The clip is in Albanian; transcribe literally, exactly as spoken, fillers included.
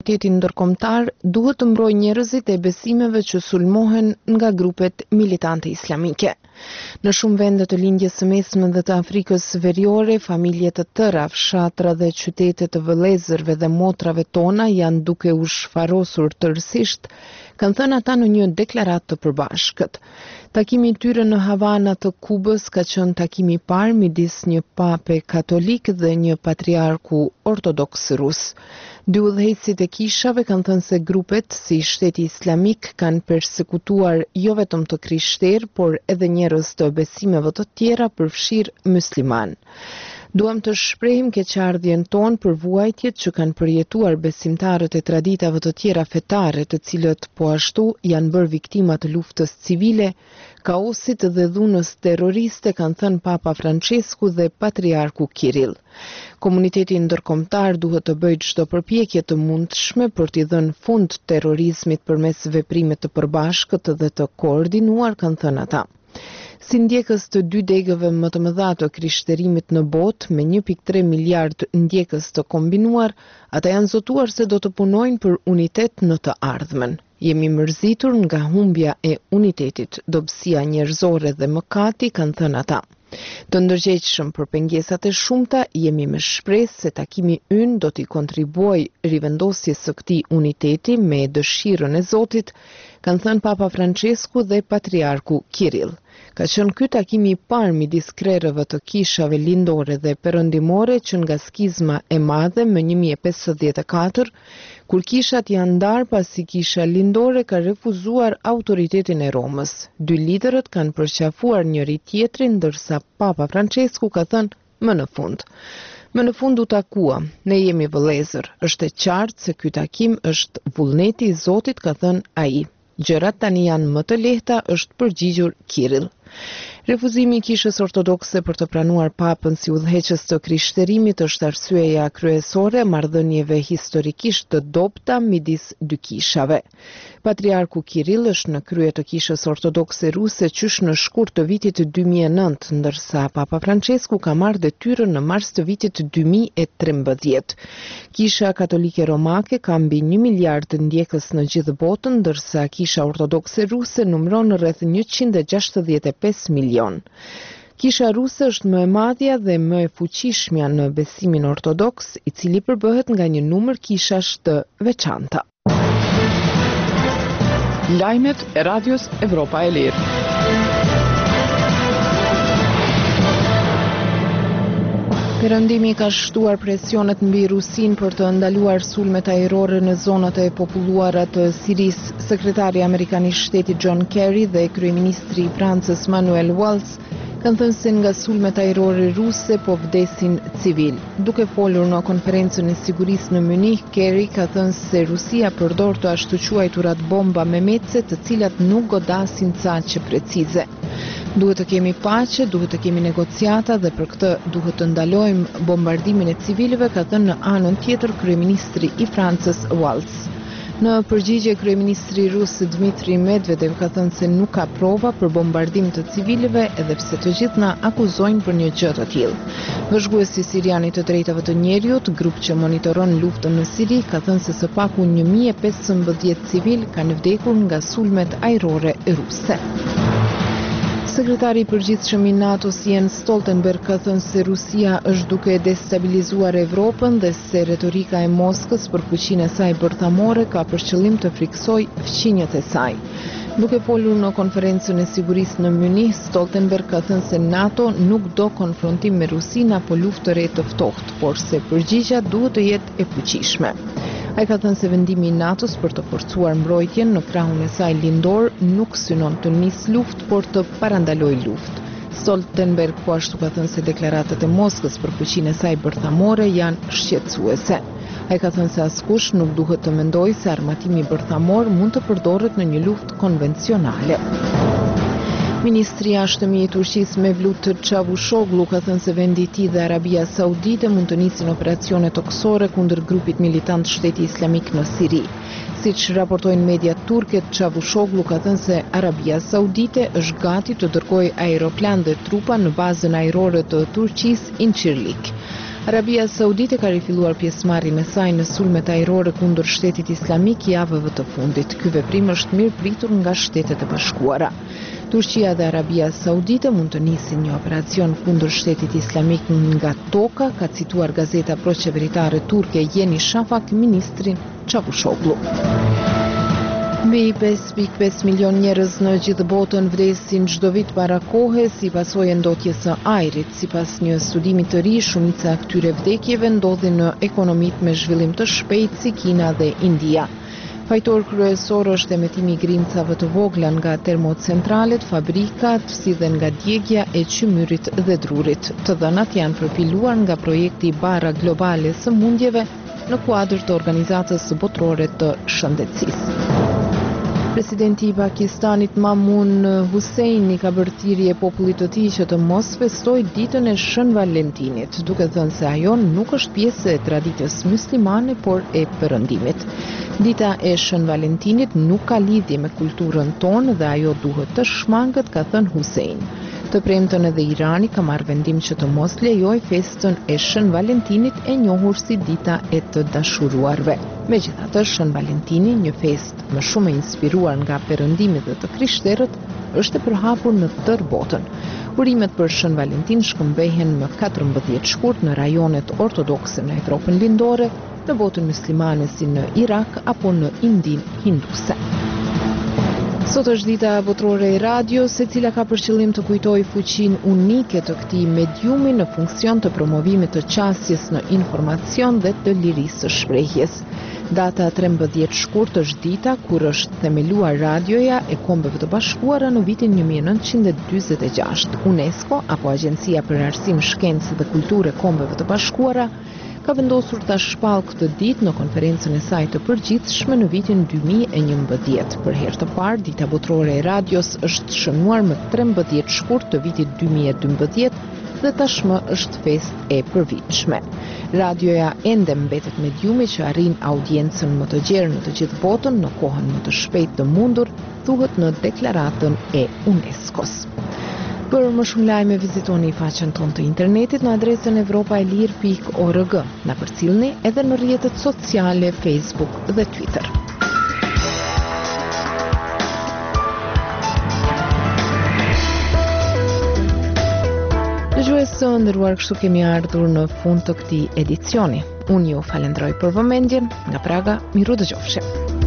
Komuniteti ndërkombëtar duhet të mbrojë njerëzit e besimeve që sulmohen nga grupet militante islamike. Në shumë vende të lindjes së mesme dhe të Afrikës Veriore, familje të tëra, fshatra dhe qytete të vëllezërve dhe motrave tona janë duke u shfarosur tërësisht, kanë thënë ata në një deklaratë të përbashkët. Takimi i tyre në Havana të Kubës ka qenë takimi i parë midis një pape katolik dhe një patriarku ortodoks rus. Dy udhëheqësit e kishave kanë thënë se grupet si Shteti Islamik kanë persekutuar jo vetëm të krishterë, por edhe njerëz të besimeve të tjera, përfshirë musliman. Duam të shprehim keqardhjen tonë për vuajtjet që kanë përjetuar besimtarët e traditave të tjera fetare, të cilët po ashtu janë bërë viktima të luftës civile, kaosit dhe dhunës terroriste, kanë thënë Papa Francesku dhe Patriarku Kirill. Komuniteti ndërkombëtar duhet të bëjë çdo përpjekje të mundshme për t'i dhënë fund terrorizmit përmes veprime të përbashkët dhe të koordinuar, kanë thënë ata. Si ndjekës të dy degëve më të mëdha të krishterimit në botë, me një pikë tre miliard ndjekës të kombinuar, ata janë zotuar se do të punojnë për unitet në të ardhmen. Jemi mërzitur nga humbja e unitetit, dobësia njerëzore dhe mëkati, kanë thënë ata. Të ndërgjegjshëm për pengesat e shumta, jemi me shpresë se takimi ynë do t'i kontribuojë rivendosjes së këtij uniteti me dëshirën e Zotit, kanë thënë Papa Francesku dhe Patriarku Kirill. Ka qenë ky takimi i parë midis krerëve të kishave lindore dhe perëndimore që nga skizma e madhe më një mijë e pesëdhjetë e katër, kur kishat janë ndarë pasi kisha lindore ka refuzuar autoritetin e Romës. Dy liderët kanë përqafuar njëri tjetrin, ndërsa Papa Francesku ka thënë më në fund. Më në fund u takuam, ne jemi vëllezër, është e qartë se ky takim është vullneti i Zotit, ka thënë ai. Gjërat tani janë më të lehta, është përgjigjur Kirill. Refuzimi i kishës ortodokse për të pranuar papën si udhëheqës të krishterimit është arsyeja kryesore e marrëdhënieve historikisht të dobta midis dy kishave. Patriarku Kirill është në krye të kishës ortodokse ruse qysh në shkurt të vitit dy mijë e nëntë, ndërsa Papa Francesku ka marrë detyrën në mars të vitit dy mijë e trembëdhjetë. Kisha katolike romake ka mbi një miliard ndjekës në gjithë botën, ndërsa kisha ortodokse ruse numëron rreth njëqind e gjashtëdhjetë e pesë milion. Kisha ruse është më e madhja dhe më e fuqishmja në besimin ortodoks, i cili përbëhet nga një numër kishash të veçanta. Lajmet e Radios Evropa e Lirë. Perëndimi ka shtuar presionet mbi Rusin për të ndaluar sulmet ajrore në zonat e populluara të Sirisë. Sekretari amerikan i shtetit John Kerry dhe kryeministri i Francës Manuel Valls kanë thënë se nga sulmet ajrore ruse po vdesin civil. Duke folur në konferencën e sigurisë në Munich, Kerry ka thënë se Rusia përdor të ashtu quajturat bomba me mece, të cilat nuk godasin caqe precize. Duhet të kemi paqe, duhet të kemi negociata dhe për këtë duhet të ndalojmë bombardimin e civilëve, ka thënë në anën tjetër kryeministri i Francës Valls. Në përgjigje, kryeministri rus Dmitri Medvedev ka thënë se nuk ka prova për bombardim të civilëve, edhe pse të gjithë na akuzojnë për një gjë të tillë. Vëzhguesi sirian i të drejtave të njerëzit, grup që monitoron luftën në Siri, ka thënë se së paku një mijë e pesëmbëdhjetë civil kanë vdekur nga sulmet ajrore ruse. Sekretari i përgjithshëm i NATO-s Jens Stoltenberg ka thënë se Rusia është duke destabilizuar Evropën dhe se retorika e Moskës për fuqinë e saj bërthamore ka për qëllim të friksojë fqinjet e saj. Duke folur në konferencën e sigurisë në Munich, Stoltenberg ka thënë se NATO nuk do konfrontim me Rusin apo luftë të re të ftohtë, por se përgjigja duhet të jetë e fuqishme. Ai ka thënë se vendimi i NATO-s për të forcuar mbrojtjen në krahun e saj lindor nuk synon të nisë luftë, por të parandalojë luftë. Stoltenberg po ashtu ka thënë se deklaratat e Moskës për fuqinë e saj bërthamore janë shqetësuese. Ai ka thënë se askush nuk duhet të mendojë se armatimi bërthamor mund të përdoret në një luftë konvencionale. Ministri i jashtëmi i Turqisë Mevlut Çavuşoglu ka thënë se vendi i tij dhe Arabia Saudite mund të nisin operacione toksore kundër grupit militant Shteti Islamik në Siri. Siç raportojnë mediat turke, Çavuşoglu ka thënë se Arabia Saudite është gati të dërgojë aeroplan dhe trupa në bazën ajrore të Turqisë Incirlik. Arabia Saudite ka rifilluar pjesëmarrjen e saj në sulmet ajrore kundër Shtetit Islamik javëve të fundit. Ky veprim është mirëpritur nga Shtetet e Bashkuara. Turqia dhe Arabia Saudite mund të nisin një operacion kundër Shtetit Islamik nga toka, ka cituar gazeta proqeveritare turke Yeni Shafak ministrin Çavuşoglu. Mbi pesë pikë pesë milion njerëz në gjithë botën vdesin çdo vit para kohe si pasojë ndotjes së ajrit. Sipas një studimi të ri, shumica e këtyre vdekjeve ndodhin në ekonomitë me zhvillim të shpejtë si Kina dhe India. Fajtor kryesor është emetimi i grimcave të vogla nga termocentralet, fabrikat, si dhe nga djegja e qymyrit dhe drurit. Të dhënat janë përpiluar nga projekti Barra Globale së Mundjeve në kuadër të Organizatës Botërore të Shëndetësisë. Presidenti i Pakistanit Mamun Husseini ka bërë thirrje popullit të tij që të mos festojë ditën e Shën Valentinit, duke thënë se ajo nuk është pjesë e traditës muslimane, por e perëndimit. Dita e Shën Valentinit nuk ka lidhje me kulturën tonë dhe ajo duhet të shmangët, ka thënë Hussein. Të premtën edhe Irani ka marrë vendim që të mos lejoj festën e Shën Valentinit, e njohur si dita e të dashuruarve. Megjithatë, Shën Valentini, një festë më shumë e inspiruar nga perëndimit dhe të krishterët, është e përhapur në tërë botën. Urimet për Shën Valentin shkëmbehen më katërmbëdhjetë shkurt në rajonet ortodokse në Evropën lindore, në botën muslimane si në Irak apo në Indin hinduse. Sot është dita botërore e radios, e cila ka për qëllim të kujtojë fuqinë unike të këtij mediumi në funksion të promovimit të qasjes në informacion dhe të lirisë së shprehjes. Data trembëdhjetë shkurt është dita kur është themeluar radioja e Kombeve të Bashkuara në vitin një mijë e nëntëqind e dyzet e gjashtë. UNESCO, apo Agjencia për Arsim, Shkencë dhe Kulturë e Kombeve të Bashkuara, ka vendosur ta shpallë këtë ditë në konferencën e saj të përgjithshme në vitin dy mijë e njëmbëdhjetë. Për herë të parë, dita botërore e radios është shënuar më trembëdhjetë shkurt të vitit dy mijë e dymbëdhjetë dhe tashmë është festë e përvitshme. Radioja ende mbetet mediumi që arrin audiencën më të gjerë në të gjithë botën në kohën më të shpejtë të mundur, thuhet në deklaratën e UNESCO-s. Për më shumë lajme vizitoni faqen tonë të internetit në adresën evropaelir pikë org. Na përcjellni edhe në rrjetet sociale Facebook dhe Twitter. Dëgjues të nderuar, kështu kemi ardhur në fund të këtij edicioni. Unë ju falenderoj për vëmendjen. Nga Praga, miru dëgjofshim.